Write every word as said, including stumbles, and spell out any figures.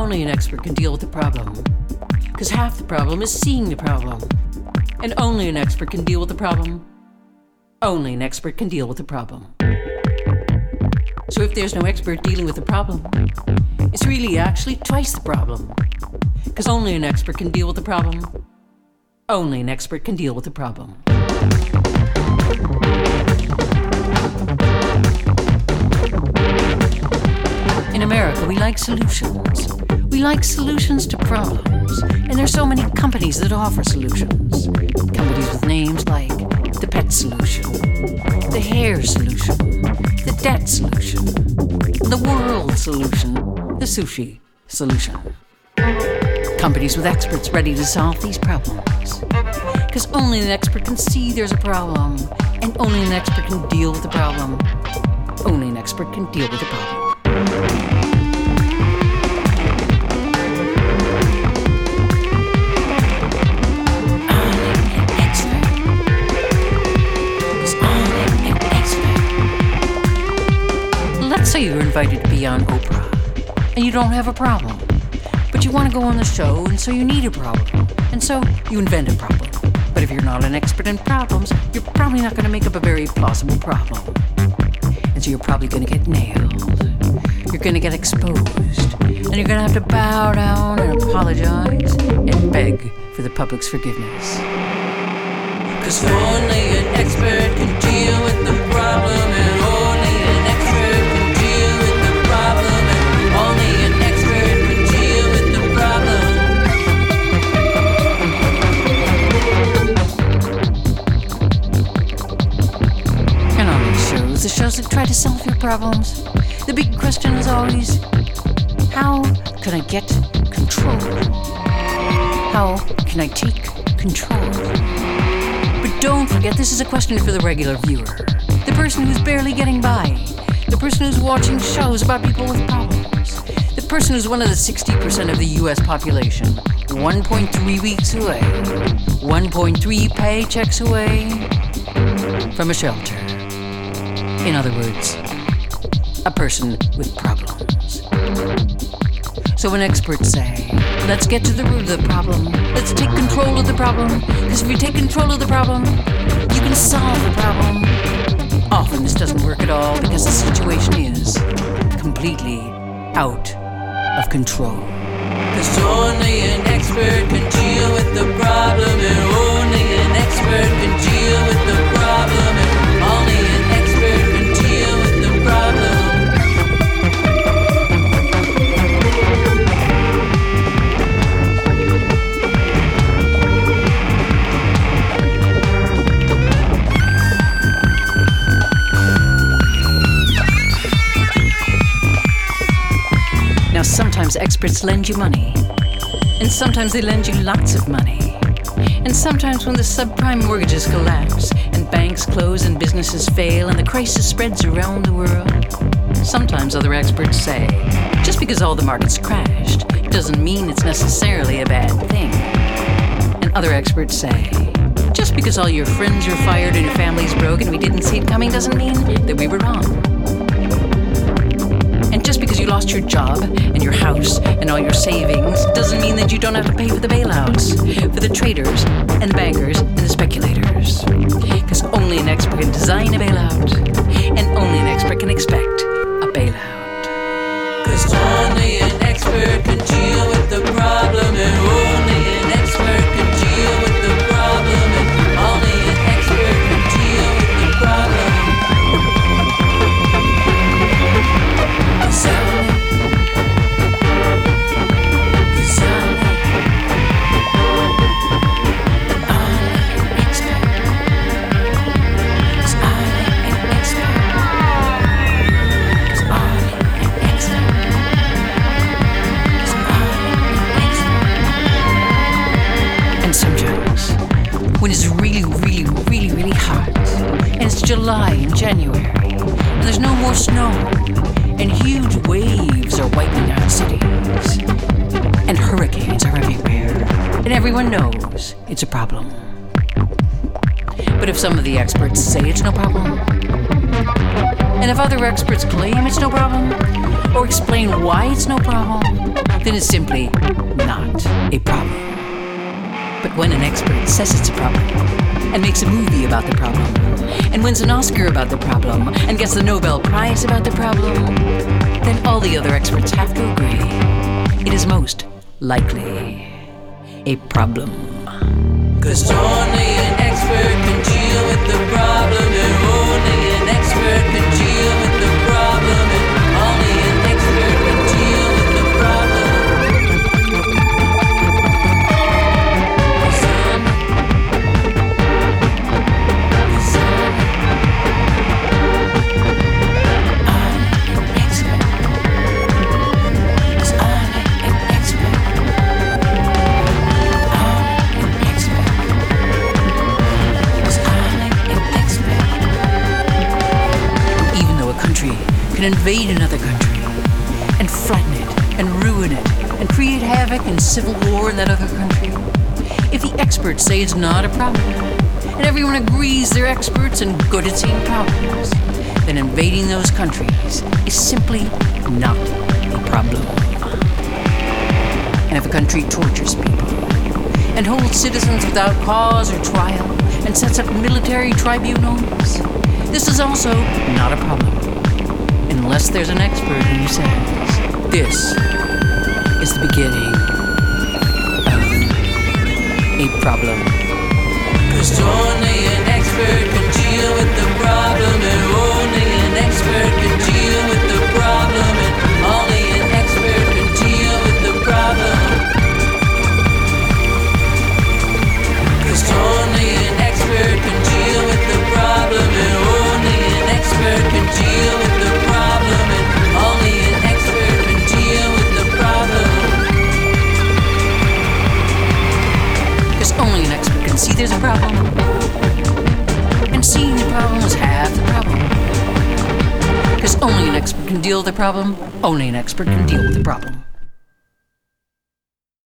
only an expert can deal with the problem. Because half the problem is seeing the problem. And only an expert can deal with the problem. Only an expert can deal with the problem. So if there's no expert dealing with the problem, it's really actually twice the problem. Because only an expert can deal with the problem. Only an expert can deal with the problem. In America, we like solutions. We like solutions to problems. And there's so many companies that offer solutions. Companies with names like the pet solution, the hair solution, the debt solution, the world solution, the sushi solution. Companies with experts ready to solve these problems. Because only an expert can see there's a problem, and only an expert can deal with the problem. Only an expert can deal with the problem. Let's say you're invited to be on Oprah, and you don't have a problem. But you want to go on the show, and so you need a problem. And so you invent a problem. But if you're not an expert in problems, you're probably not going to make up a very plausible problem. And so you're probably going to get nailed. You're going to get exposed. And you're going to have to bow down and apologize and beg for the public's forgiveness. Because only an expert can deal with the problem, and only an expert can deal with the problem, and only an expert can deal with the problem. And on these shows, the shows that try to solve your problems, the big question is always, how can I get control? How can I take control? But don't forget, this is a question for the regular viewer. The person who's barely getting by. The person who's watching shows about people with problems. The person who's one of the sixty percent of the U S population. one point three weeks away. one point three paychecks away from a shelter. In other words, a person with problems. So when experts say, let's get to the root of the problem, let's take control of the problem, because if you take control of the problem, you can solve the problem. Often this doesn't work at all because the situation is completely out of control. Because only an expert can deal with the problem, and only an expert can deal with the problem, and only an expert can deal with the problem. Now, sometimes experts lend you money, and sometimes they lend you lots of money. And sometimes when the subprime mortgages collapse, and banks close and businesses fail, and the crisis spreads around the world, sometimes other experts say, just because all the markets crashed doesn't mean it's necessarily a bad thing. And other experts say, just because all your friends are fired and your family's broke and we didn't see it coming doesn't mean that we were wrong. And just because you lost your job and your house and all your savings doesn't mean that you don't have to pay for the bailouts, for the traders and the bankers and the speculators. Because only an expert can design a bailout, and only an expert can expect a bailout. Because only an expert can deal with the problem, and only an expert can deal with the problem, and only an expert can deal with the problem. When it's really, really, really, really hot, and it's July and January, and there's no more snow, and huge waves are wiping out cities, and hurricanes are everywhere, and everyone knows it's a problem. But if some of the experts say it's no problem, and if other experts claim it's no problem, or explain why it's no problem, then it's simply not a problem. But when an expert says it's a problem, and makes a movie about the problem, and wins an Oscar about the problem, and gets the Nobel Prize about the problem, then all the other experts have to agree it is most likely a problem. 'Cause only an expert can deal with the problem, and only an expert can deal with the problem, and only an expert can deal with the problem. Son, son, only an expert. 'Cause only an expert. Only an expert. 'Cause only an expert. Even though a country can invade another country and flatten it and ruin it and create havoc and civil war in that other country, if the experts say it's not a problem, and everyone agrees they're experts and good at seeing problems, then invading those countries is simply not a problem. And if a country tortures people and holds citizens without cause or trial and sets up military tribunals, this is also not a problem, unless there's an expert who says this is the beginning of a problem. 'Cause only an expert can deal with the problem, and only an expert can deal with the problem, and only an expert can deal with the problem. 'Cause only an expert can deal with the problem, and only an expert can deal with the problem, and only an expert can deal with the problem. 'Cause only an expert can see there's a problem, and seeing the problem is half the problem. 'Cause only an expert can deal with the problem, only an expert can deal with the problem.